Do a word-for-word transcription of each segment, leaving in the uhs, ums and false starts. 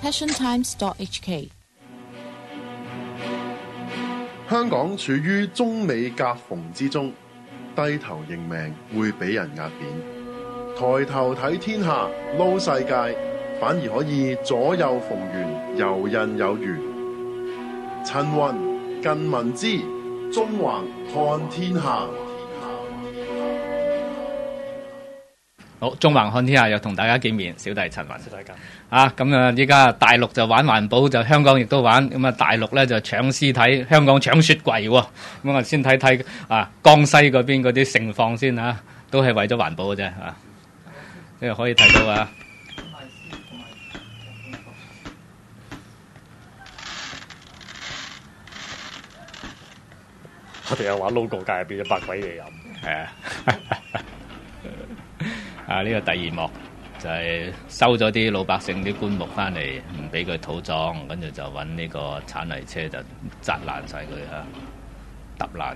passion times dot h k。 香港處於中美夾縫之中，低頭認命會俾人壓扁，抬頭睇天下撈世界，反而可以左右逢源，游刃有餘。陳雲近民知，縱橫看天下。 好，縱橫看天下又同大家見面，小弟陳雲。 小弟啊，咁啊，依家大陸就玩環保，就香港亦都玩。咁啊，大陸咧就搶屍體，香港搶雪櫃喎。咁我先睇睇啊，江西嗰邊嗰啲盛況先啊，都係為咗環保嘅啫啊。呢個可以睇到啊。 我哋有玩 logo 界入邊一百鬼嘢飲。 係啊。啊！呢、這個第二幕就係收咗啲老百姓啲棺木翻嚟，唔俾佢土葬，跟住就揾呢個鏟泥車就砸爛晒佢嚇，揼爛。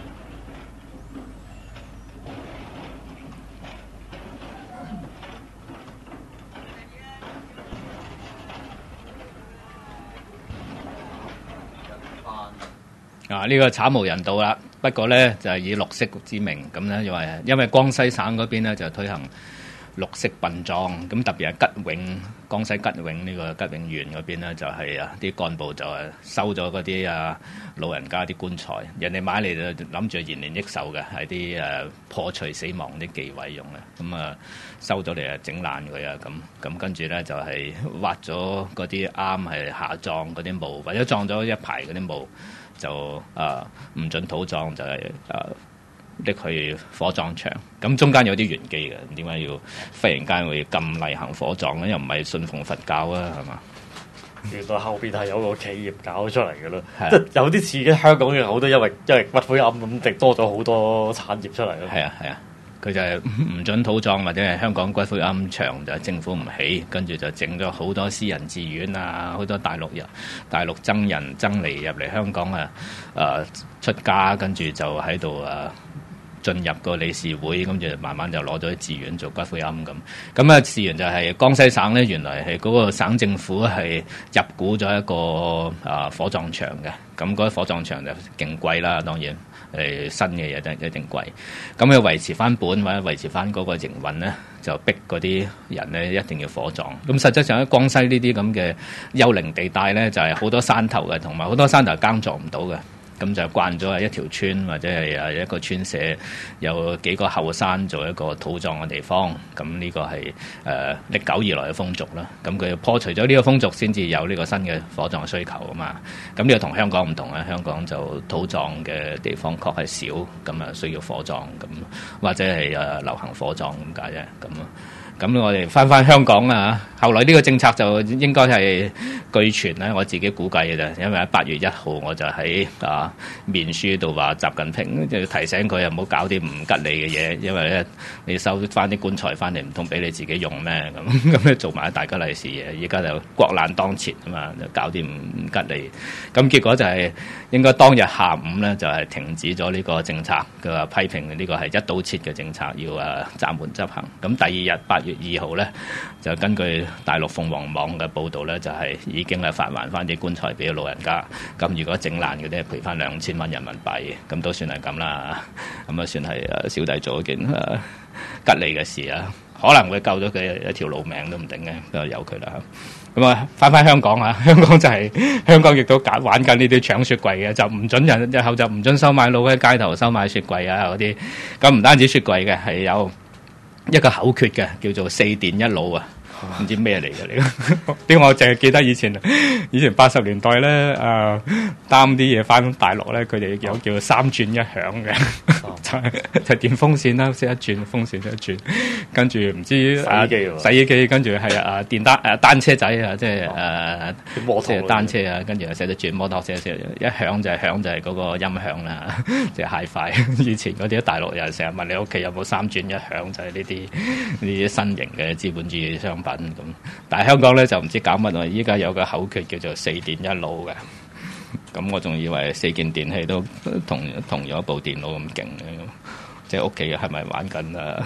啊！呢、這個慘無人道啦，不過咧就係、是、以綠色之名咁咧，因為因為江西省嗰邊咧就推行綠色殯葬，咁特別係吉永江西吉永呢個吉永縣嗰邊咧就係、是、啊啲幹部就係收咗嗰啲啊老人家啲棺材，人哋買嚟就諗住延年益壽嘅，係啲誒破除死亡啲忌諱用嘅，咁啊收咗嚟啊整爛佢啊咁，咁跟住咧就係、是、挖咗嗰啲啱係下葬嗰啲墓，或者葬咗一排嗰啲墓。就啊唔、呃、准土葬，就係誒拎去火葬場。咁中間有啲玄機嘅，點解要忽然間會咁例行火葬咧？又唔係信奉佛教啊，係嘛？ 原來後邊係有個企業搞出嚟嘅咯，即係有啲似嘅香港嘅好多，因為因為骨灰龕咁，直多咗好多產業出嚟咯。 係啊係啊。佢就係唔准土葬，或者係香港骨灰龕場就係政府唔起，跟住就整咗好多私人寺院啊，好多大陸人、大陸僧人僧尼入嚟香港啊，誒、呃、出家，跟住就喺度誒進入個理事會，跟住慢慢就攞咗啲寺院做骨灰龕咁。咁啊，事緣就係江西省咧，原來係嗰個省政府係入股咗一個誒、呃、火葬場嘅，咁嗰個火葬場就勁貴啦，當然。誒新嘅嘢就一定貴，咁要維持翻本或者維持翻嗰個營運咧，就逼嗰啲人咧一定要火葬。咁實際上喺江西呢啲咁嘅幽靈地帶咧，就係、是、好多山頭嘅，同埋好多山頭耕作唔到嘅。咁就慣咗係一條村或者係誒一個村社有幾個後山做一個土葬嘅地方，咁呢個係誒歷久以來嘅風俗啦。咁佢破除咗呢個風俗，先至有呢個新嘅火葬需求啊嘛。咁呢個同香港唔同啊，香港就土葬嘅地方確係少，咁啊需要火葬咁，或者係誒流行火葬咁解啫，咁啊。咁我哋翻翻香港啊，後來呢個政策就應該係據傳咧，我自己估計嘅啫。因為喺八月一號我就喺啊面書度話習近平就提醒佢又唔好搞啲唔吉利嘅嘢，因為咧你收翻啲棺材翻嚟唔通俾你自己用咩咁咁咧做埋大吉利是嘢。依家就國難當前啊嘛，就搞啲唔吉利。咁結果就係應該當日下午咧就係停止咗呢個政策，佢話批評呢個係一刀切嘅政策，要啊暫緩執行。咁第二日八月二號咧，就根據大陸鳳凰網嘅報導咧，就係、是、已經係發還翻啲棺材俾老人家。咁如果整爛嗰啲，賠翻兩千蚊人民幣，咁都算係咁啦。咁啊，算係誒小弟做一件誒、啊、吉利嘅事啊，可能會救咗佢一條老命都唔定嘅，都由佢啦。咁啊，翻翻香港啊，香港就係、是、香港亦都搞玩緊呢啲搶雪櫃嘅，就唔準人日後就唔準收買佬喺街頭收買雪櫃啊嗰啲。咁唔單止雪櫃嘅，係有一個口訣嘅，叫做四電一腦啊，唔知咩嚟嘅嚟。啲我淨係記得以前，以前八十年代咧，誒擔啲嘢翻大陸咧，佢哋有叫做三轉一響嘅，就係就電風扇啦，識一轉風扇識一轉，跟住唔知洗衣機洗衣機，跟住係啊電單誒單車仔啊，即係誒即係單車啊，跟住又寫得轉摩托車，一響就係響就係嗰個音響啦，即係 Hi-Fi。以前嗰啲大陸人成日問你屋企有冇三轉一響，就係呢啲呢啲新型嘅資本主義商品咁。但係香港咧就唔知搞乜喎，依家有個口訣叫做四電一腦嘅。咁我仲以為四件電器都同同咗部電腦咁勁嘅，即係屋企係咪玩緊啊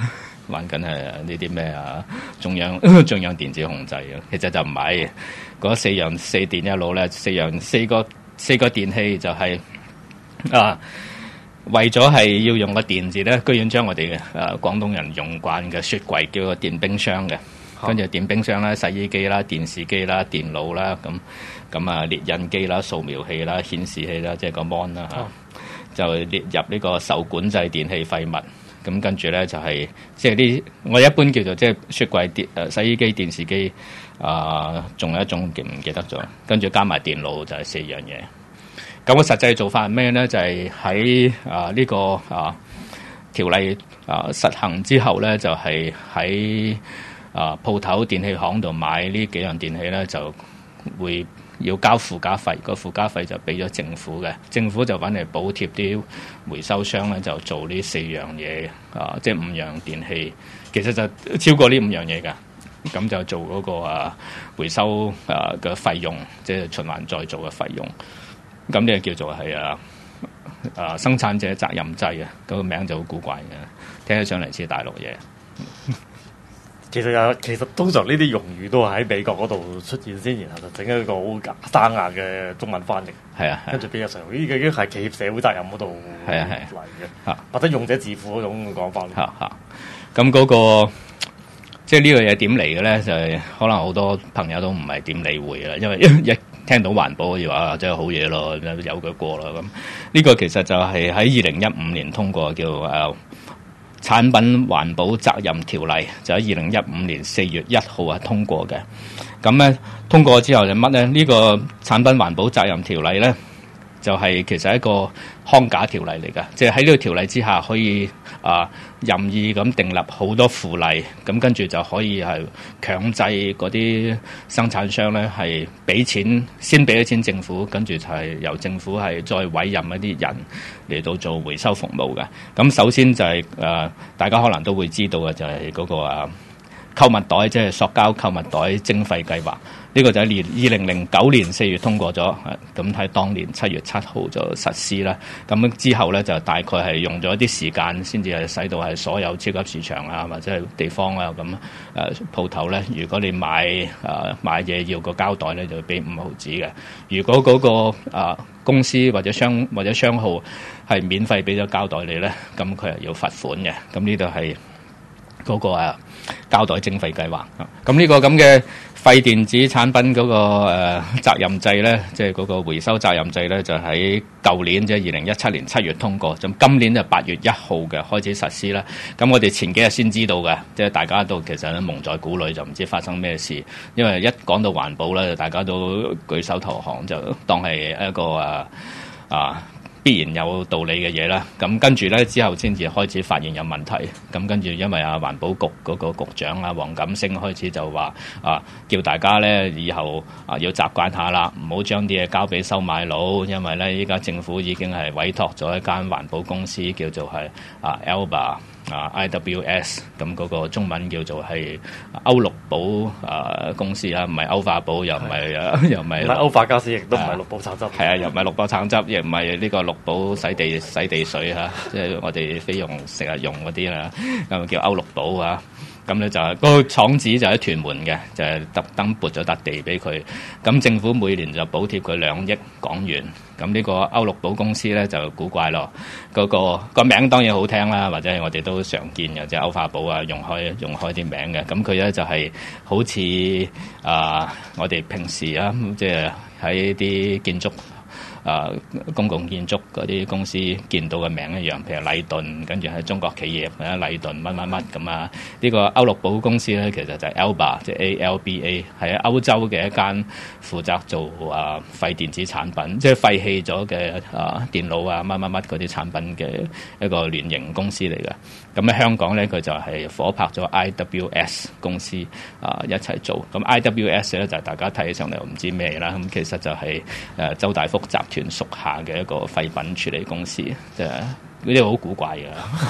玩緊係呢啲咩啊中央中央電子控制啊，其實就唔係嗰四樣四電一腦咧，四樣四個四個電器就係、是、啊。為咗係要用個電字咧，居然將我哋嘅誒廣東人用慣嘅雪櫃叫個電冰箱嘅，跟住電冰箱啦、洗衣機啦、電視機啦、電腦啦，咁咁啊列印機啦、掃描器啦、顯示器啦，即係個 mon 啦嚇，就列入呢個受管制電器廢物。咁跟住咧就係即係啲我一般叫做即係雪櫃、電誒洗衣機、電視機啊，仲、呃、有一種記唔記得咗？跟住加埋電腦就係四樣嘢。咁個實際做法係咩咧？就係喺啊呢個啊條例啊實行之後咧，就係喺啊鋪頭電器行度買呢幾樣電器咧，就會要交附加費。個附加費就俾咗政府嘅，政府就揾嚟補貼啲回收商咧，就做呢四樣嘢啊，即係五樣電器，其實就超過呢五樣嘢㗎。咁就做嗰個啊回收啊嘅費用，即係循環再造嘅費用。咁呢個叫做係啊啊生產者責任制啊，嗰個名就好古怪嘅，聽起上嚟似大陸嘢。 其實有，其實通常呢啲用語都係喺美國嗰度出現先，然後就整一個好生硬嘅中文翻譯。係啊，跟住俾日常，呢個已經係企業社會責任嗰度係啊係嚟嘅，啊、或者用者自負嗰種講法。 嚇嚇，咁嗰個即係呢個嘢點嚟嘅咧？就係、是、可能好多朋友都唔係點理會啦，因為一聽到環保嘅話，真係好嘢咯，有佢過啦咁。呢個其實就係喺二零一五年通過叫誒、呃、產品環保責任條例，就喺二零一五年四月一號啊通過嘅。咁咧通過之後就乜咧？呢、這個產品環保責任條例咧，就係、是、其實係一個框架條例嚟㗎，即係喺呢個條例之下可以啊、呃、任意咁訂立好多附例，咁跟住就可以係強制嗰啲生產商咧係俾錢，先俾咗錢政府，跟住就係由政府係再委任一啲人嚟到做回收服務嘅。咁首先就係、是、誒、呃、大家可能都會知道嘅就係嗰、那個啊購物袋，即係塑膠購物袋徵費計劃。呢、這個就係年二零零九年四月通過咗，咁喺當年七月七號就實施啦。咁之後咧就大概係用咗一啲時間，先至係使到係所有超級市場啊或者係地方啊咁誒鋪頭咧，如果你買誒、呃、買嘢要個膠袋咧，就俾五毫子嘅。如果嗰、那個誒、呃、公司或者商或者商號係免費俾咗膠袋你咧，咁佢係要罰款嘅。咁呢度係嗰個啊膠袋徵費計劃。咁呢個咁嘅廢電子產品嗰、那個誒、呃、責任制咧，即係嗰個回收責任制咧，就喺舊年即係二零一七年七月通過，咁今年就八月一號嘅開始實施啦。咁我哋前幾日先知道嘅，即係大家都其實咧蒙在鼓裏，就唔知發生咩事。因為一講到環保咧，大家都舉手投降，就當係一個啊啊必然有道理嘅嘢啦，咁跟住咧之後先至開始發現有問題，咁跟住因為啊環保局嗰個局長啊黃錦星開始就話啊叫大家咧以後啊要習慣下啦，唔好將啲嘢交俾收買佬，因為咧依家政府已經係委託咗一間環保公司叫做係啊 Alba 啊 I W S， 咁嗰個中文叫做係歐綠寶啊公司啊，唔係歐化寶，又唔係啊又唔係歐化家私，亦都唔係綠寶橙汁， 係啊又唔係綠寶橙汁，亦唔係呢個綠寶洗地洗地水嚇，即係我哋菲傭成日用嗰啲啦，咁叫歐綠寶啊。咁咧就係、是、嗰、那個廠址就喺屯門嘅，就係、是、特登撥咗笪地俾佢。咁政府每年就補貼佢兩億港元。咁呢個歐綠寶公司咧就古怪咯，嗰、那個、那個名當然好聽啦，或者係我哋都常見嘅，即係歐化寶啊，用開用開啲名嘅。咁佢咧就係、是、好似啊、呃，我哋平時啊，即係喺啲建築。啊、呃，公共建築嗰啲公司見到嘅名一樣，譬如禮頓，跟住係中國企業或者禮頓乜乜乜咁啊。呢、這個歐綠寶公司咧，其實就係 Alba，即係 A L B A， 係喺歐洲嘅一間負責做啊廢電子產品，即係廢棄咗嘅啊電腦啊乜乜乜嗰啲產品嘅一個聯營公司嚟嘅。咁喺香港咧，佢就係夥拍咗 I W S 公司啊一齊做。咁 I W S 咧就係大家睇起上嚟唔知咩啦，咁其實就係誒周大福集團屬下嘅一個廢品處理公司，即係呢啲好古怪嘅。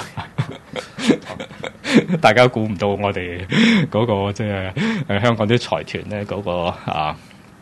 大家估唔到我哋嗰個即係誒香港啲財團咧嗰個啊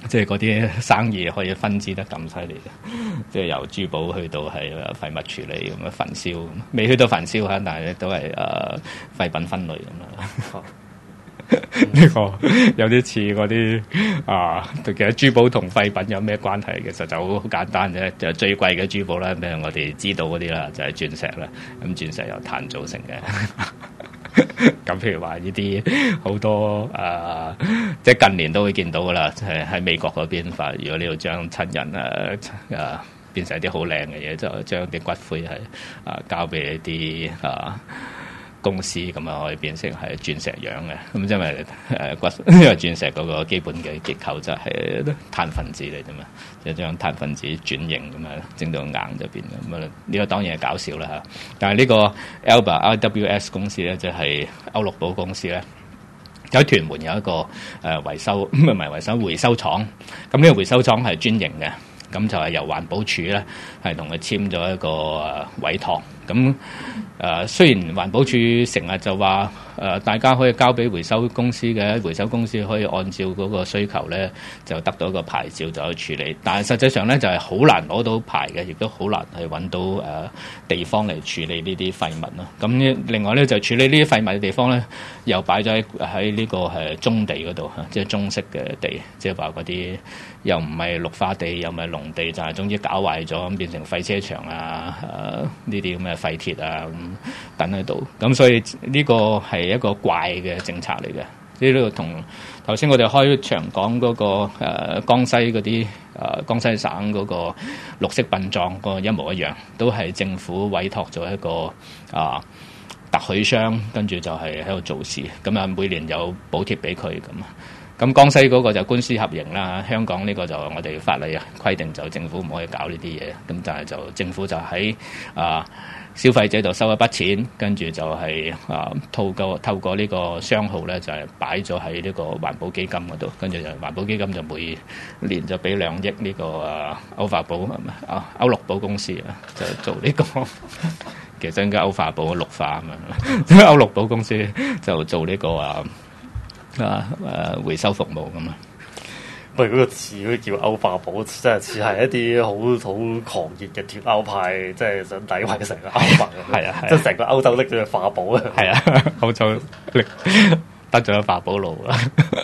即係嗰啲生意可以分支得咁犀利嘅，即係由珠寶去到係廢物處理咁樣焚燒，未去到焚燒嚇，但係都係誒、呃、廢品分類咁啦。呢個有啲似嗰啲啊，其實珠寶同廢品有咩關係？其實就好簡單啫，就最貴嘅珠寶啦，譬如我哋知道嗰啲啦，就係鑽石啦。咁鑽石由碳造成嘅。咁譬如話呢啲好多啊，即係近年都會見到噶啦，係喺美國嗰邊。如果你要將親人啊啊變成啲好靚嘅嘢，就將啲骨灰係啊交俾一啲啊公司，咁啊可以變成係鑽石樣嘅。咁因為誒骨，因為鑽石嗰個基本嘅結構就係碳分子嚟啫嘛，就將碳分子轉型咁啊，整到硬就變咁啊。呢個當然係搞笑啦嚇。但係呢個 Alba R W S 公司咧，即係歐陸寶公司咧，喺屯門有一個誒維修唔係唔係維修回收廠。咁呢個回收廠係專營嘅，咁就係由環保署咧係同佢簽咗一個誒委託。咁誒、呃、雖然環保署成日就話誒、呃、大家可以交俾回收公司嘅，回收公司可以按照嗰個需求咧就得到一個牌照就去處理，但係實際上咧就係、是、好難攞到牌嘅，亦都好難去揾到誒、呃、地方嚟處理呢啲廢物咯。咁另外咧就處理呢啲廢物嘅地方咧，又擺咗喺喺呢個係棕地嗰度嚇，即係棕色嘅地，即係話嗰啲又唔係綠化地，又唔係農地，就係、是、總之搞壞咗咁變成廢車場啊，誒呢啲咁嘅廢鐵啊咁等喺度，咁所以呢個係一個怪嘅政策嚟嘅。呢度同頭先我哋開場講嗰、嗰個誒、呃、江西嗰啲誒江西省嗰個綠色殯葬個一模一樣，都係政府委託咗一個啊特許商，跟住就係喺度做事，咁啊每年有補貼俾佢咁。咁江西嗰個就官私合營啦，香港呢個就我哋法例規定就政府唔可以搞呢啲嘢，咁但係就政府就喺啊消費者度收一筆錢，跟住就係、是、啊透過透過呢個商號咧就係擺咗喺呢個環保基金嗰度，跟住就環保基金就每年就俾兩億呢個啊歐化寶啊歐陸寶公司啊就做呢、這個。其實應該歐化寶綠化咁樣，歐陸寶公司就做呢、這個啊。啊誒回收服務咁啊！ 喂，嗰個詞嗰叫歐化寶，真係似係一啲好好狂熱嘅脫歐派，即係想詆毀成個歐盟。係啊，即係成個歐洲拎咗個化寶啊！係啊， 歐洲拎得咗個化寶爐啦。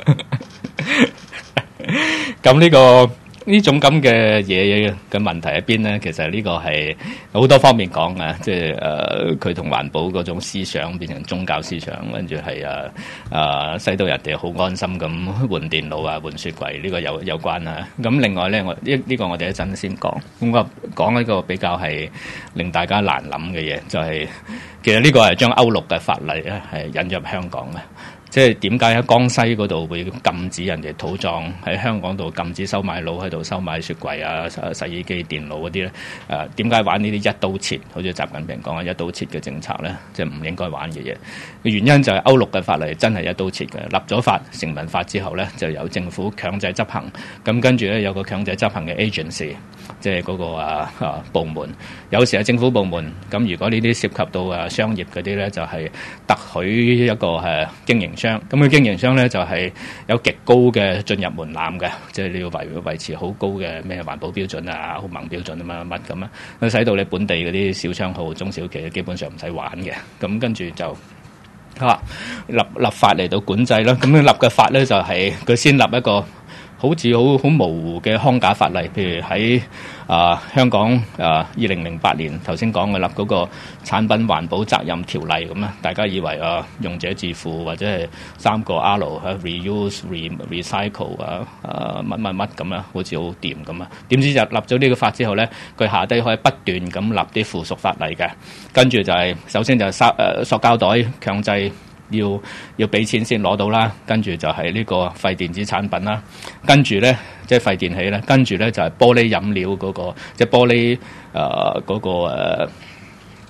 咁呢個呢種咁嘅嘢嘅問題喺邊咧？其實呢個係好多方面講嘅，即係誒佢同環保嗰種思想變成宗教思想，跟住係啊啊使到人哋好安心咁換電腦啊、換雪櫃，呢、這個有有關啊。咁另外咧，我呢呢、這個我哋一陣先講。咁我講一個比較係令大家難諗嘅嘢，就係、是、其實呢個係將歐陸嘅法例咧係引入香港嘅。即係點解喺江西嗰度會禁止人哋土葬，喺香港度禁止收買佬喺度收買雪櫃啊、洗衣機、電腦嗰啲咧？誒點解玩呢啲一刀切？好似習近平講嘅一刀切嘅政策咧，即係唔應該玩嘅嘢。原因就係歐陸嘅法例真係一刀切嘅，立咗法成文法之後咧，就由政府強制執行。咁跟住咧有個強制執行嘅 agency，即係嗰個啊啊部門。有時係政府部門，咁如果呢啲涉及到啊商業嗰啲咧，就係特許一個誒經營商。咁佢經營商咧就係有極高嘅進入門檻嘅，即係你要維維持好高嘅咩環保標準啊、歐盟標準啊乜乜咁啊，使到你本地嗰啲小商號、中小企基本上唔使玩嘅。咁跟住就啊立立法嚟到管制啦。咁樣立嘅法咧就係佢先立一個好似好好模糊嘅框架法例，譬如喺啊香港啊二零零八年頭先講嘅立嗰個產品環保責任條例咁啊，大家以為啊用者自負或者係三個 R 啊 reuse、re recycle 啊啊乜乜乜咁啊，好似好掂咁啊，點知就立咗呢個法之後咧，佢下低可以不斷咁立啲附屬法例嘅，跟住就係、是、首先就係塑誒塑膠袋強制。要要俾錢先攞到啦，跟住就係呢個廢電子產品啦，跟住咧即係廢電器咧，跟住咧就係玻璃飲料嗰個，即係玻璃誒嗰個誒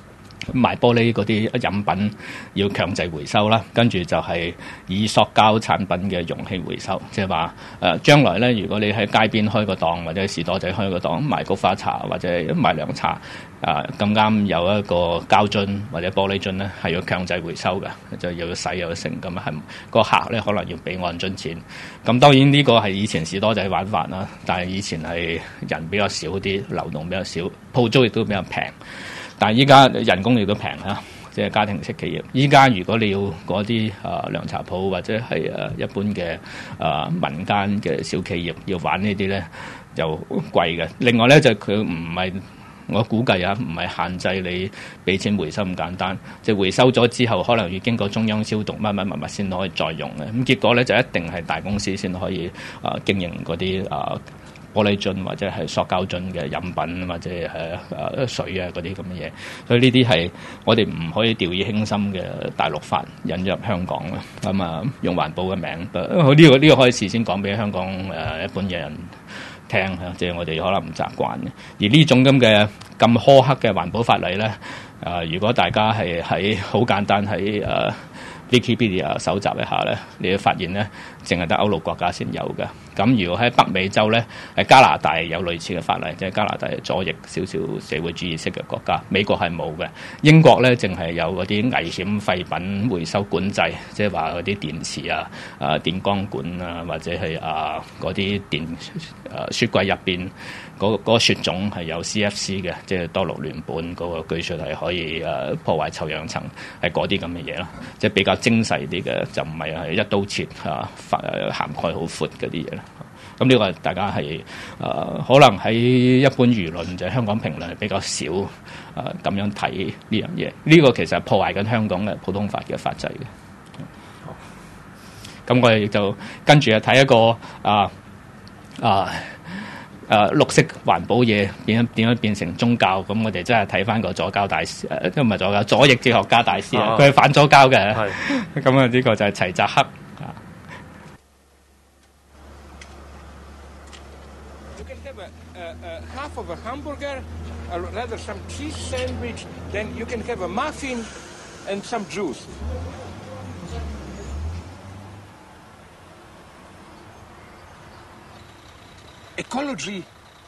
賣玻璃嗰啲飲品要強制回收啦，跟住就係以塑膠產品嘅容器回收，即係話誒將來咧，如果你喺街邊開個檔或者士多仔開個檔賣菊花茶或者賣涼茶，啊咁啱有一個膠樽或者玻璃樽咧係要強制回收嘅，就要洗又要成咁啊，係個客咧可能要俾按樽錢。咁當然呢個係以前士多仔玩法啦，但係以前係人比較少啲，流動比較少，鋪租亦都比較平。但係依家人工亦都平啦，即係家庭式企業。依家如果你要嗰啲啊涼茶鋪或者係誒一般嘅啊民間嘅小企業要玩呢啲咧，就貴嘅。另外咧就佢唔係我估計啊，唔係限制你俾錢回收咁簡單，即係回收咗之後可能要經過中央消毒乜乜乜乜先可以再用嘅。咁結果咧就一定係大公司先可以啊經營嗰啲啊玻璃樽或者係塑膠樽嘅飲品或者係誒水啊嗰啲咁嘅嘢，所以呢啲係我哋唔可以掉以輕心嘅大陸法引入香港嘅。咁啊用環保嘅名，呢、這個呢、這個可以事先講俾香港誒、呃、一般嘅人聽，即係我哋可能唔習慣嘅。而呢種咁嘅咁苛刻嘅環保法例咧，誒、呃、如果大家係喺好簡單喺誒 Wikipedia 搜集一下咧，你會發現咧，淨係得歐陸國家先有嘅。咁如果喺北美洲咧，係加拿大有類似嘅法例，即係加拿大係左翼少少社會主義式嘅國家，美國係冇嘅。英國咧淨係有嗰啲危險廢品回收管制，即係話嗰啲電池啊、啊電光管啊，或者係啊嗰啲電啊雪櫃入邊嗰嗰個雪種係有 C F C 嘅，即係多氯聯苯嗰個技術係可以誒破壞臭氧層，係嗰啲咁嘅嘢咯，即係比較精細啲嘅，就唔係係一刀切啊，涵蓋好闊嗰啲嘢啦。咁呢個大家係誒、呃、可能喺一般輿論就係、香港評論係比較少誒咁、呃、樣睇呢樣嘢。呢、這個其實係破壞緊香港嘅普通法嘅法制嘅。咁我哋就跟住啊睇一個啊啊誒綠色環保嘢點樣點樣變成宗教。咁我哋真係睇翻個左膠大師誒，都唔係左膠，左翼哲學家大師啊，佢係反左膠嘅。咁啊呢個就係齊澤克。 Half of a hamburger, or rather some cheese sandwich, then you can have a muffin and some juice. Ecology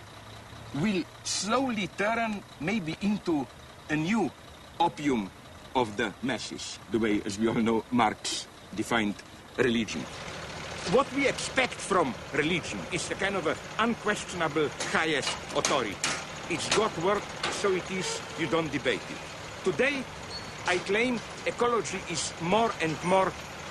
will slowly turn maybe into a new opium of the masses, the way, as we all know, Marx defined religion. What we expect from religion is a kind of a unquestionable highest authority. It's God's word, so it is, you don't debate it. Today, I claim ecology is more and more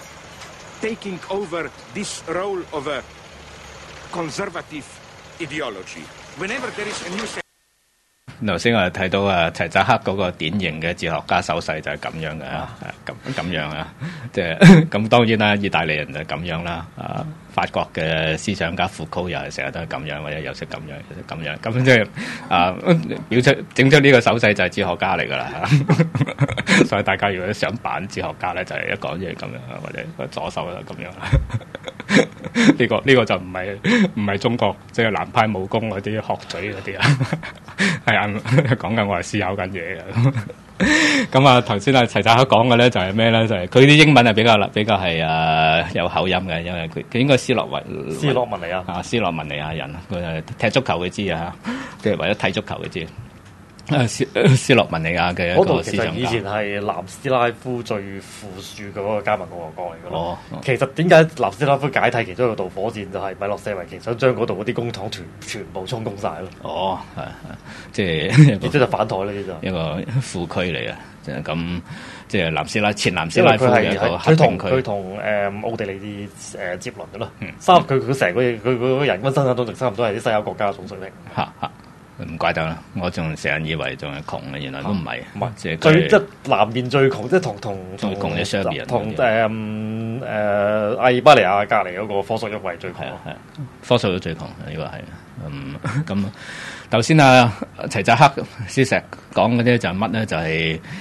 taking over this role of a conservative ideology. Whenever there is a new... 頭先我哋睇到啊，齊澤克嗰個典型嘅哲學家手勢就係咁樣嘅，咁咁樣啊，即係咁當然啦，意大利人就係咁樣啦，啊，法國嘅思想家傅柯又係成日都係咁樣，或者有識咁樣，有識咁樣，咁即係啊，表出整出呢個手勢就係哲學家嚟㗎啦，所以大家如果想扮哲學家咧，就係、是、一講嘢咁樣，或者個左手就咁樣。呢、這個呢、這個就唔係唔係中國即係、就是、南派武功嗰啲學嘴嗰啲啊，係啊，講緊我係思考緊嘢嘅。咁啊，頭先啊齊澤克講嘅咧就係咩咧？就係佢啲英文係比較比較係誒有口音嘅，因為佢佢應該斯洛維斯洛文尼亞啊，斯洛文尼亞人，佢係踢足球嘅知啊，即係為咗睇足球嘅知。啊斯斯洛文尼亞嘅嗰個思想家， 以前係南斯拉夫最富庶嘅嗰個加盟共和國嚟嘅咯。 哦， 其實點解南斯拉夫解體其中一個導火線就係米洛舍維奇想將嗰度嗰啲公帑全全部充公晒咯。 哦，係係，即係亦都就反台呢啲就一個副區嚟嘅，即係咁，即係南斯拉前南斯拉夫嘅一個佢同佢同誒奧地利啲誒接鄰嘅咯。三佢佢成個佢佢人均生產總值差唔多係啲西歐國家嘅總水平。 嚇嚇。唔怪得啦，我仲成日以為仲係窮嘅，原來都唔係。唔係，即係最即係南面最窮，即係同同最窮嘅雙邊同誒誒阿爾巴尼亞隔離嗰個科索沃係最窮。係啊， 科索沃最窮，呢個係。嗯，咁頭先啊齊澤克斯石講嗰啲就係乜咧？就係、是、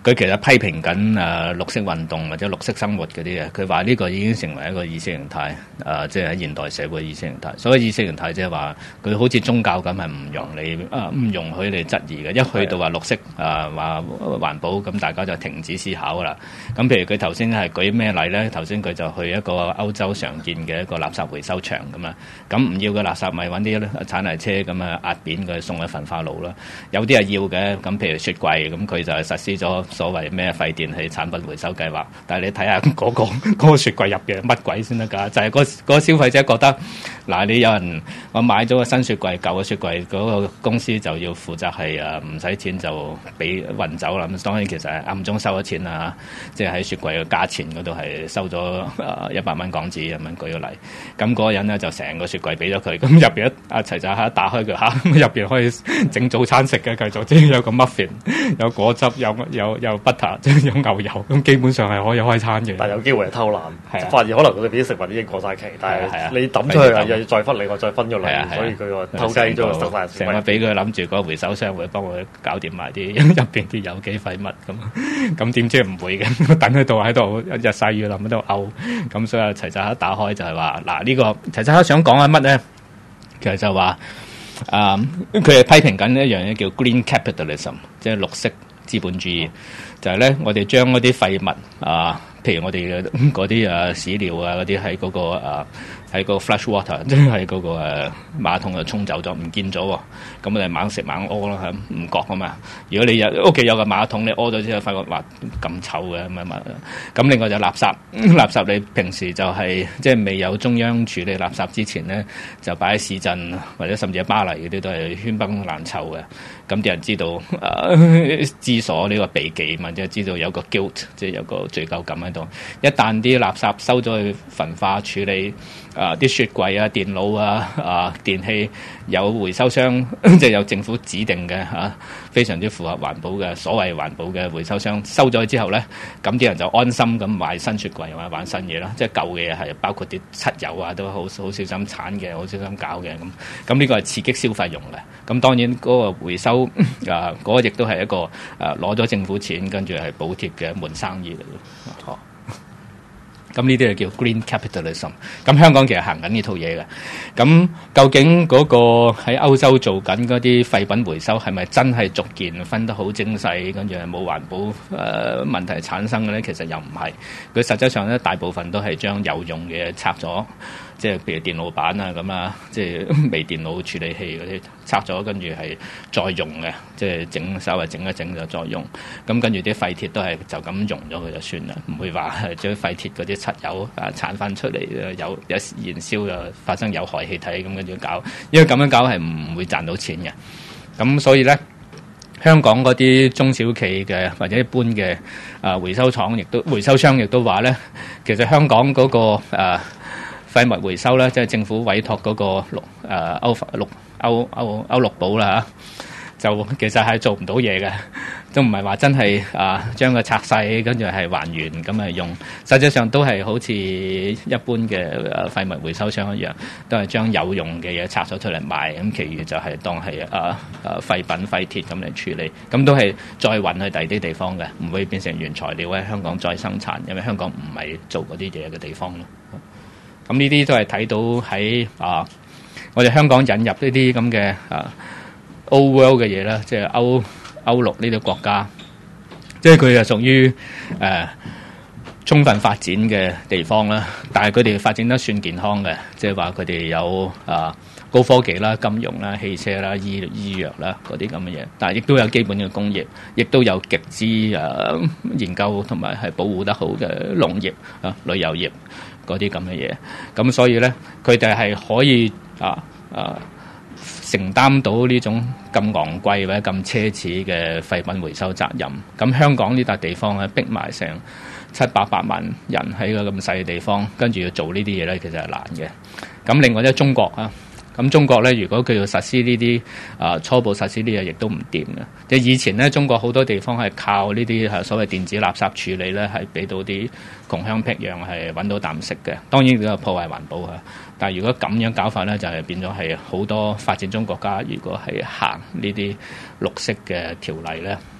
佢其實批評緊誒綠色運動或者綠色生活嗰啲嘅，佢話呢個已經成為一個意識形態，誒即係喺現代社會意識形態。所謂意識形態即係話佢好似宗教咁，係唔容你誒唔容許你質疑嘅。一去到話綠色誒話環保，咁大家就停止思考噶啦。咁譬如佢頭先係舉咩例咧？頭先佢就去一個歐洲常見嘅一個垃圾回收場咁啊，咁唔要嘅垃圾咪揾啲鏟泥車咁啊壓扁佢送去焚化爐啦。有啲係要嘅，咁譬如雪櫃，咁佢就係實施咗所謂咩廢電器產品回收計劃。但係你睇下嗰個嗰個雪櫃入邊乜鬼先得㗎？就係嗰嗰個消費者覺得嗱，你有人我買咗個新雪櫃，舊嘅雪櫃嗰個公司就要負責係誒唔使錢就俾運走啦。咁當然其實係暗中收咗錢啊，即係喺雪櫃嘅價錢嗰度係收咗誒一百蚊港紙咁樣舉個例。咁嗰個人咧就成個雪櫃俾咗佢，咁入邊一阿齊仔一打開佢嚇，入邊可以整早餐食嘅，繼續即係有個 muffin， 有果汁，有有有 butter， 即係有牛油，咁基本上係可以開餐嘅。 但係有機會係偷懶， 係啊， 發現可能佢哋啲食物已經過晒期，但係你抌出去啊，又要再分你，我再分咗嚟，所以佢話偷雞咗塞曬成日俾佢諗住個回收商會幫佢搞掂埋啲入邊啲有機廢物咁，咁點知唔會嘅，等喺度喺度日曬雨淋喺度嘔，咁所以齊澤克打開就係話嗱呢個齊澤克想講緊乜咧？其實就話啊，佢係批評緊一樣嘢叫 green capitalism， 即係綠色資本主義，就係咧我哋將嗰啲廢物啊，譬如我哋嗰啲啊屎尿啊嗰啲喺嗰個啊喺個 flush water， 即係喺嗰個誒馬桶就沖走咗，唔見咗喎。咁我哋猛食猛屙啦，唔覺啊嘛。如果你有屋企有個馬桶，你屙咗之後發覺話咁臭嘅咁啊，咁另外就垃圾，垃圾你平時就係、是、即係未有中央處理垃圾之前咧，就擺喺市鎮或者甚至喺巴黎嗰啲都係喧賓爛臭嘅。咁啲人知道誒知所呢個避忌嘛，即係知道有個 guilt， 即係有個罪疚感喺度。一旦啲垃圾收咗去焚化處理。啊！啲雪櫃啊、電腦啊、啊電器有回收商，即係有政府指定嘅嚇、啊，非常之符合環保嘅所謂環保嘅回收商收咗之後咧，咁啲人就安心咁買新雪櫃或者玩新嘢啦。即係舊嘅嘢係包括啲漆油啊，都好好小心鏟嘅，好小心搞嘅咁。咁呢個係刺激消費用嘅。咁當然嗰個回收啊，嗰、嗰個亦都係一個誒攞咗政府錢跟住係補貼嘅門生意嚟嘅。啊咁呢啲就叫 green capitalism。咁香港其實行緊呢套嘢嘅。咁究竟嗰個喺歐洲做緊嗰啲廢品回收係咪真係逐件分得好精細，跟住係冇環保誒、呃、問題產生嘅咧？其實又唔係。佢實際上咧，大部分都係將有用嘅拆咗，即係譬如電腦板啊咁啊，即係微電腦處理器嗰啲拆咗，跟住係再用嘅，即係整稍微整一整就再用。咁跟住啲廢鐵都係就咁溶咗佢就算啦，唔會話係將廢鐵嗰啲漆油啊產翻出嚟，有有燃燒又發生有害氣體咁跟住搞，因為咁樣搞係唔會賺到錢嘅。咁所以咧，香港嗰啲中小企嘅或者一般嘅啊回收廠亦都回收商亦都話咧，其實香港嗰、嗰個啊廢物回收咧，即係政府委託嗰個綠誒歐綠歐歐歐綠寶啦嚇，就其實係做唔到嘢嘅，都唔係話真係啊將佢拆細跟住係還原咁啊用，實際上都係好似一般嘅誒廢物回收商一樣，都係將有用嘅嘢拆咗出嚟賣，咁其餘就係當係啊啊廢品廢鐵咁嚟處理，咁都係再運去第二啲地方嘅，唔會變成原材料喺香港再生產，因為香港唔係做嗰啲嘢嘅地方咯。咁呢啲都係睇到喺啊，我哋香港引入呢啲咁嘅啊 Old World 嘅嘢啦，即係歐歐陸呢啲國家，即係佢係屬於誒、啊、充分發展嘅地方啦。但係佢哋發展得算健康嘅，即係話佢哋有啊高科技啦、金融啦、汽車啦、醫醫藥啦嗰啲咁嘅嘢，但係亦都有基本嘅工業，亦都有極之誒、啊、研究同埋係保護得好嘅農業啊、旅遊業。嗰啲咁嘅嘢，咁所以咧，佢哋係可以啊啊承擔到呢種咁昂貴或者咁奢侈嘅廢品回收責任。咁香港呢笪地方咧，逼埋成七八百萬人喺個咁細嘅地方，跟住要做呢啲嘢咧，其實係難嘅。咁另外咧，中國啊。咁中國咧，如果佢要實施呢啲啊初步實施呢嘢，亦都唔掂嘅。即係以前咧，中國好多地方係靠呢啲係所謂電子垃圾處理咧，係俾到啲窮鄉僻壤係揾到啖食嘅。當然都有破壞環保啊！但係如果咁樣搞法咧，就係、是、變咗係好多發展中國家，如果係行呢啲綠色嘅條例咧，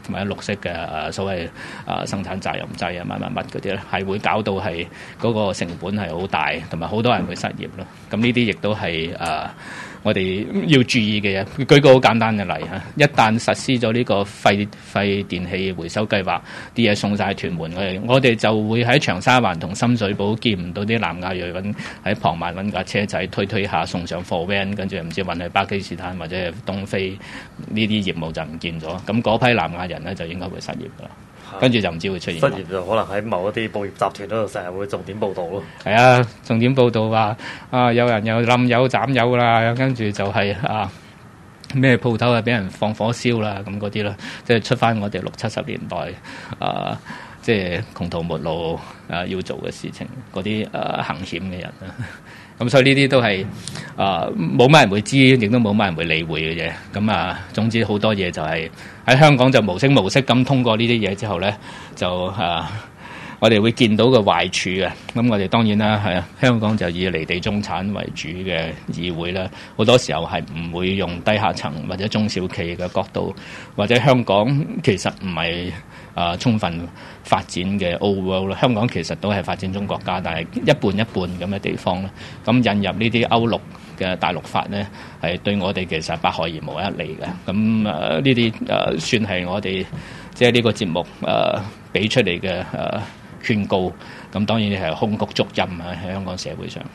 同埋綠色嘅誒所謂誒生產責任制啊乜乜乜嗰啲咧，係會搞到係嗰個成本係好大，同埋好多人會失業咯。咁呢啲亦都係誒我哋要注意嘅嘢。舉個好簡單嘅例嚇，一旦實施咗呢個廢廢電器回收計劃，啲嘢送晒屯門，我哋我哋就會喺長沙灣同深水埗見唔到啲南亞裔揾喺傍晚揾架車仔推推下送上貨 van， 跟住唔知運去巴基斯坦或者係東非，呢啲業務就唔見咗。咁嗰批南亞人咧就應該會失業㗎啦。跟住就唔知會出現。 失業就可能喺某一啲報業集團嗰度成日會重點報導咯。 係啊，重點報導話啊，有人又冧油斬油啦，跟住就係、是、啊咩鋪頭啊俾人放火燒啦，咁嗰啲啦，即係出翻我哋六七十年代啊，即係窮途末路啊要做嘅事情，嗰啲誒行險嘅人啊。咁所以呢啲都係啊冇乜人會知，亦都冇乜人會理會嘅嘢。咁啊，總之好多嘢就係、是、喺香港就無聲無息咁通過呢啲嘢之後咧，就啊我哋會見到個壞處嘅。咁我哋當然啦，係啊，香港就以離地中產為主嘅議會啦，好多時候係唔會用低下層或者中小企嘅角度，或者香港其實唔係啊充分發展嘅 old world 啦。香港其實都係發展中國家，但係一半一半咁嘅地方咧。咁引入呢啲歐陸嘅大陸法咧，係對我哋其實百害而無一利嘅。咁誒呢啲誒算係我哋即係呢個節目誒俾、呃、出嚟嘅誒勸告。咁當然係空谷足音啊！喺香港社會上。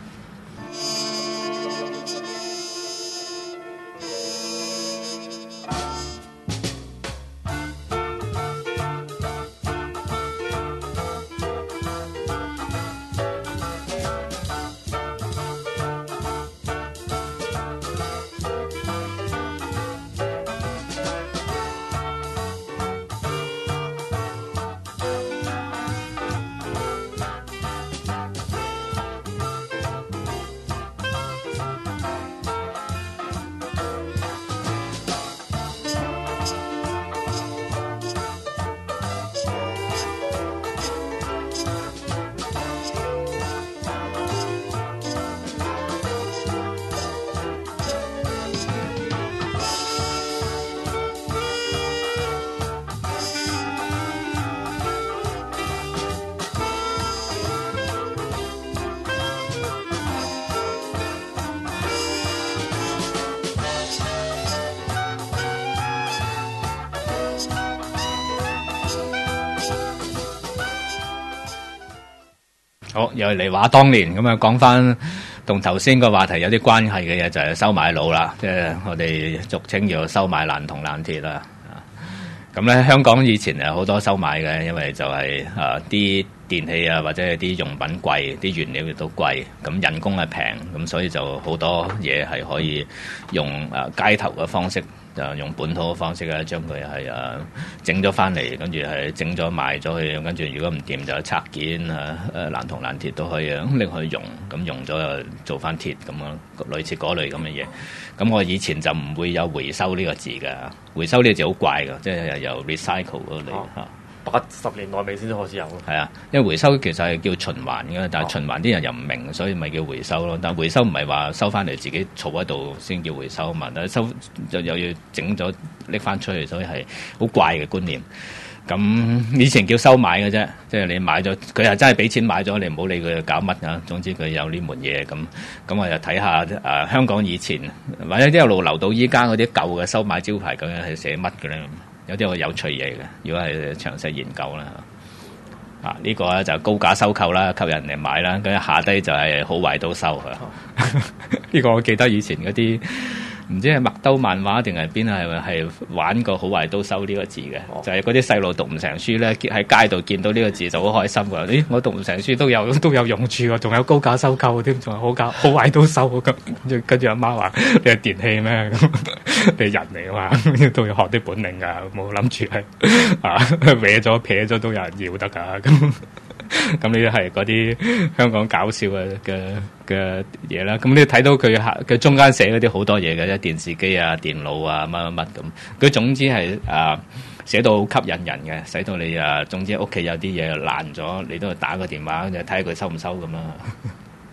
好，又嚟話當年咁啊，講翻同頭先個話題有啲關係嘅嘢，就係收買佬啦，即係我哋俗稱叫收買爛銅爛鐵啦。咁咧，香港以前係好多收買嘅，因為就係啊啲電器啊或者係啲用品貴，啲原料亦都貴，咁人工係平，咁所以就好多嘢係可以用啊街頭嘅方式。就用本土嘅方式咧，將佢係啊整咗翻嚟，跟住係整咗賣咗去，跟住如果唔掂就拆件啊，誒爛銅爛鐵都可以啊，拎去用，咁用咗又做翻鐵咁樣，類似嗰類咁嘅嘢。咁我以前就唔會有回收呢個字㗎，回收呢個字好怪㗎，即係由 recycle 嗰度嚟嚇。 八十年代尾先開始有咯。係啊， 因為回收其實係叫循環嘅，但係循環啲人又唔明，所以咪叫回收咯。但係回收唔係話收翻嚟自己儲喺度先叫回收嘛，但係收就又要整咗拎翻出去，所以係好怪嘅觀念。咁以前叫收買嘅啫，即係你買咗，佢係真係俾錢買咗，你唔好理佢搞乜啊。總之佢有呢門嘢咁，咁我就睇下誒、呃、香港以前或者一路留到依家嗰啲舊嘅收買招牌究竟係寫乜嘅咧？有啲好有趣嘢嘅，如果係詳細研究啦，啊呢、這個咧就高價收購啦，吸引人嚟買啦，跟住下低就係好壞都收啊！呢個我記得以前嗰啲唔知係麥兜漫畫定係邊啊，係係玩過好壞都收呢個字嘅，哦、就係嗰啲細路讀唔成書咧，喺街度見到呢個字就好開心㗎。咦，我讀唔成書都有都有用處喎，仲有高價收購添，仲係好價好壞都收咁。跟住阿媽話：你係電器咩？你係人嚟啊嘛，都要學啲本領㗎，冇諗住係啊歪咗撇咗都有人要得㗎咁。咁呢啲係嗰啲香港搞笑嘅嘅嘅嘢啦。咁你睇到佢佢中間寫嗰啲好多嘢嘅，即係電視機啊、電腦啊乜乜乜咁。佢總之係啊寫到好吸引人嘅，使到你啊總之屋企有啲嘢爛咗，你都打個電話，就睇下佢收唔收咁啦。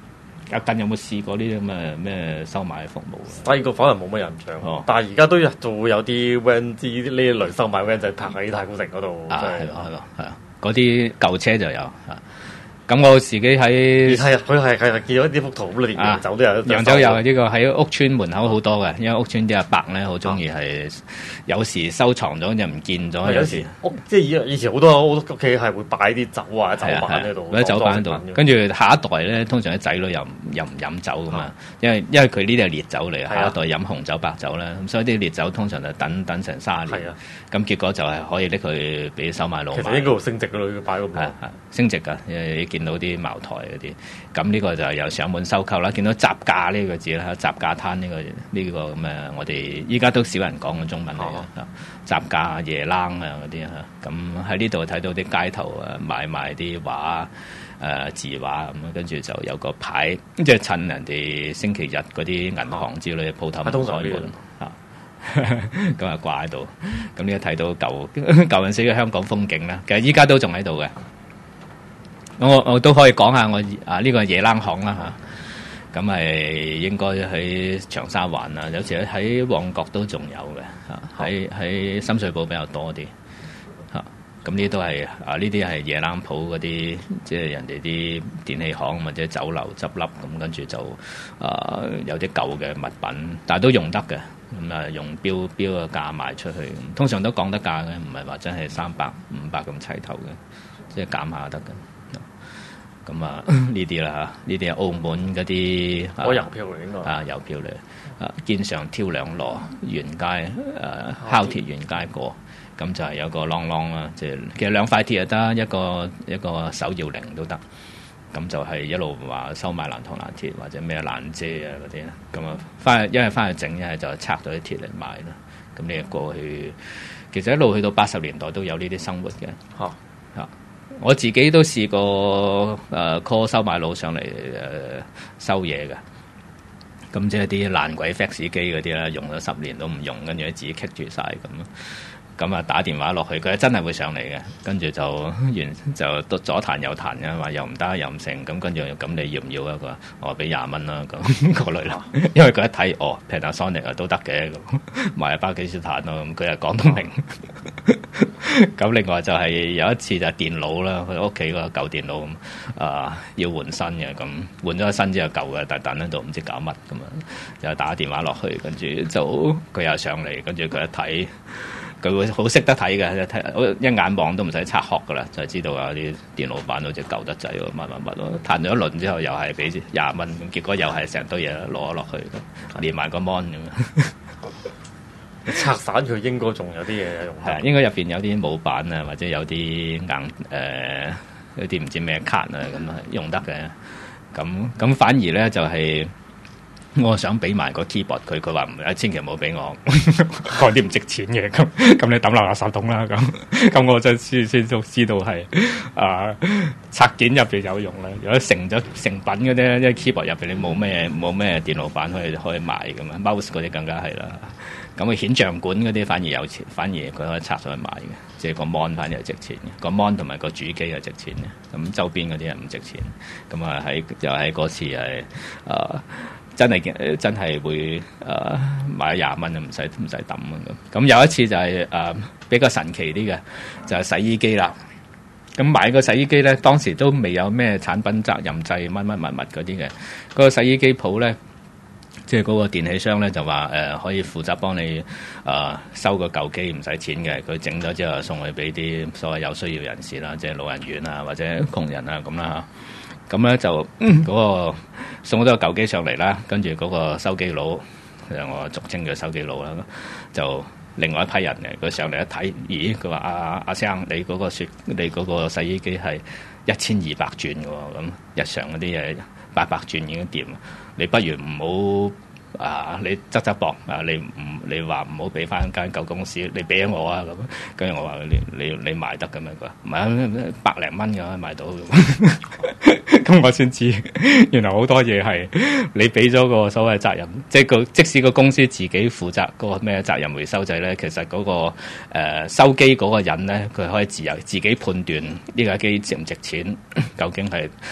阿近有冇試過呢啲咁嘅咩收買服務？ 細個反而冇乜印象，哦、但係而家都仲會有啲 van 之呢一類收買 van 就泊喺太古城嗰度。 啊，係咯係咯係啊，嗰啲舊車就有啊。咁我自己喺係啊，佢係係見到呢幅圖，咁你揚州都有， 揚州有呢個喺屋村門口好多嘅，因為屋村啲阿伯咧好中意係有時收藏咗就唔見咗，有時屋即係以以前好多屋企係會擺啲酒啊酒板喺度， 喺酒板度，跟住下一代咧通常啲仔女又又唔飲酒噶嘛，因為因為佢呢啲係烈酒嚟，下一代飲紅酒白酒咧，咁所以啲烈酒通常就等等成卅年，咁結果就係可以拎佢俾收買佬買。 其實應該升值噶咯，要擺咁耐。 升值㗎，因為見到啲茅台嗰啲，咁呢個就係由上門收購啦。見到雜價呢個字啦，雜價攤呢個呢個咁嘅，我哋依家都少人講嘅中文嚟嘅。雜價夜冷啊嗰啲嚇，咁喺呢度睇到啲街頭啊買賣啲畫誒字畫咁，跟住就有個牌，即係趁人哋星期日嗰啲銀行之類嘅鋪頭唔開門嚇。咁啊掛喺度，咁呢個睇到舊舊陣時嘅香港風景啦，其實依家都仲喺度嘅。我我都可以講下我啊呢、這個夜冷巷啦嚇，咁係應該喺長沙灣啊，有時喺旺角都仲有嘅嚇，喺喺深水埗比較多啲嚇。咁呢都係啊呢啲係夜冷鋪嗰啲，即係人哋啲電器行或者酒樓執笠咁，跟住就啊有啲舊嘅物品，但係都用得嘅。咁啊，用標標嘅價賣出去，通常都講得價嘅，唔係話真係三百五百咁齊頭嘅，即係減下得嘅。咁啊，呢啲啦嚇，呢啲係澳門嗰啲， 我郵票嚟應該啊郵票嚟，啊肩上挑兩籮，沿街誒烤鐵沿街過，咁就係有個啷啷啦，即係其實兩塊鐵就得，一個一個手搖鈴都得。咁就係一路話收買爛銅爛鐵或者咩爛遮啊嗰啲啦，咁啊翻去一係翻去整，一係就拆咗啲鐵嚟賣啦。咁你過去其實一路去到八十年代都有呢啲生活嘅。嚇嚇、哦，我自己都試過誒 call 收買佬上嚟誒、呃、收嘢嘅。咁即係啲爛鬼 fax 機嗰啲啦，用咗十年都唔用，跟住自己棘住晒咁咯。咁啊打電話落去，佢真係會上嚟嘅，跟住就完就左彈右彈嘅，話又唔得又唔成，咁跟住咁你要唔要啊？佢話我俾廿蚊啦，咁嗰類啦。因為佢一睇哦 Panasonic 啊都得嘅，咁買一包幾斯坦咯，咁佢又講得明。咁另外就係有一次就係電腦啦，佢屋企個舊電腦啊、呃、要換新嘅，咁換咗新之後舊嘅，但係等喺度唔知搞乜咁啊，就打電話落去，跟住就佢又上嚟，跟住佢一睇。佢會好識得睇嘅，一睇一眼望都唔使拆殼噶啦，就係知道啊啲電腦版好似舊得滯喎，乜乜乜咯。彈咗一輪之後又係俾廿蚊，咁結果又係成堆嘢攞咗落去，連埋個 mon 咁樣。 拆散佢應該仲有啲嘢用。 係啊，應該入邊有啲模板啊，或者有啲硬誒、呃、有啲唔知咩卡啊咁啊用得嘅。咁咁反而咧就係、是。我想俾埋個 keyboard 佢，佢話唔，千祈唔好俾我，嗰啲唔值錢嘅，咁咁你抌落垃圾桶啦，咁咁我就先先都知道係啊拆件入邊有用啦。如果成咗成品嗰啲，因為 keyboard 入邊你冇咩冇咩電腦版可以可以賣噶嘛 ，mouse 嗰啲更加係啦。咁佢顯像管嗰啲反而有錢，反而佢可以拆上去賣嘅，即係個 mon 反而係值錢嘅，個 mon 同埋個主機係值錢嘅，咁周邊嗰啲係唔值錢。咁啊喺又喺嗰次係啊。真係真係會誒、呃、買廿蚊就唔使唔使抌咁。咁有一次就係、是、誒、呃、比較神奇啲嘅，就係、是、洗衣機啦。咁買個洗衣機咧，當時都未有咩產品責任制乜乜物物嗰啲嘅。嗰、那個洗衣機鋪咧，即係嗰個電器商咧就話誒、呃、可以負責幫你誒、呃、收個舊機唔使錢嘅。佢整咗之後送去俾啲所謂有需要人士啦，即係老人院啊或者窮人啊咁啦。咁咧就嗰、嗯那個送咗個舊機上嚟啦，跟住嗰個收機佬，我俗稱嘅收機佬啦，就另外一批人嘅，佢上嚟一睇，咦？佢話阿阿生，你嗰個雪，你嗰個洗衣機係一千二百轉嘅喎，咁日常嗰啲嘢八百轉已經掂，你不如唔好。啊！你側側膊啊！你唔你話唔好俾翻間舊公司，你俾咗我啊咁。跟住我話你你你賣得咁樣佢話唔係啊，百零蚊嘅賣到咁。咁我先知原來好多嘢係你俾咗個所謂責任，即係個即使個公司自己負責嗰個咩責任回收制咧，其實嗰、嗰個、呃、收機嗰個人咧，佢可以自由自己判斷呢架機值唔值錢，究竟係。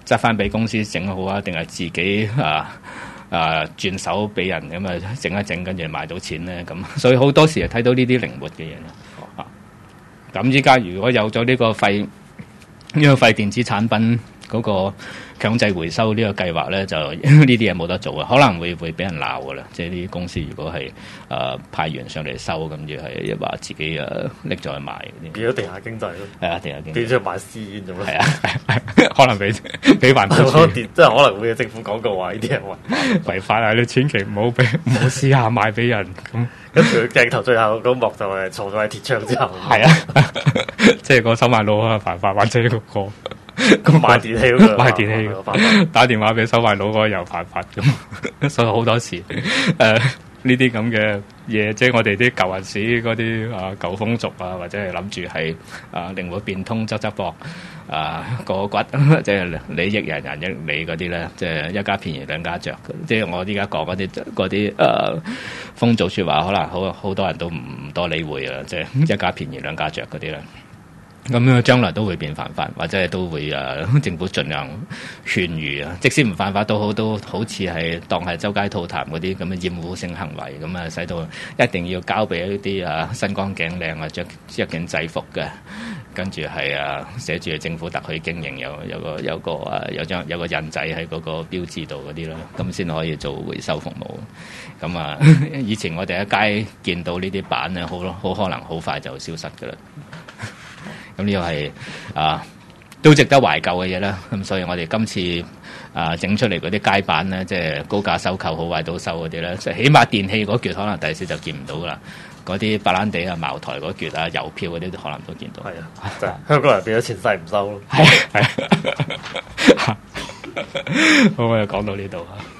執翻俾公司整好啊，定係自己啊啊轉手俾人咁啊整一整，跟住賣到錢咧咁。所以好多時係睇到呢啲靈活嘅嘢咯。啊，咁依家如果有咗呢個廢呢、呢個廢電子產品嗰個強制回收呢個計劃咧，就呢啲嘢冇得做啊，可能會會俾人鬧噶啦。即係啲公司如果係誒、呃、派員上嚟收，咁就係話自己誒拎咗去賣嗰啲，變咗地下經濟咯。係啊， 地下經濟變咗去賣私煙咁咯。 係啊，可能俾俾環保署， 即係可能會有政府廣告話呢啲係違違法啊！你千祈唔好俾唔好私下賣俾人咁。 跟住鏡頭最後嗰幕就係坐咗喺鐵窗之後。 係啊，即係個收賣佬啊犯法，或者嗰個。 咁賣電器嗰個， 賣電器嗰打電話俾收賣佬嗰個又犯法咁，所以好多時誒呢啲咁嘅嘢，即係我哋啲舊陣時嗰啲啊舊風俗啊，或者係諗住係啊靈活變通側側膊啊個骨，即係你益人人益你嗰啲咧，即係一家便宜兩家着。即係我依家講嗰啲嗰啲誒風俗説話，可能好好多人都唔多理會啊，即係一家便宜兩家着嗰啲咧。咁樣將來都會變犯法，或者係都會誒、啊、政府盡量勸喻啊。即使唔犯法都好，都好似係當係周街吐痰嗰啲咁嘅厭惡性行為，咁啊使到一定要交俾一啲啊身光頸靚啊着一件制服嘅，跟住係啊寫住政府特許經營，有有個有個啊有張有個印仔喺嗰個標誌度嗰啲啦，咁先可以做回收服務。咁啊，以前我哋喺街見到呢啲板咧，好好可能好快就消失㗎啦。咁呢個係啊，都值得懷舊嘅嘢啦。咁所以我哋今次啊整出嚟嗰啲街板咧，即係高價收購好壞都收嗰啲咧，就起碼電器嗰橛可能第時就見唔到噶啦。嗰啲白蘭地啊、茅台嗰橛啊、郵票嗰啲都可能都見到。 係啊，就係香港人變咗前世唔收咯。 係係。好，我就講到呢度啊。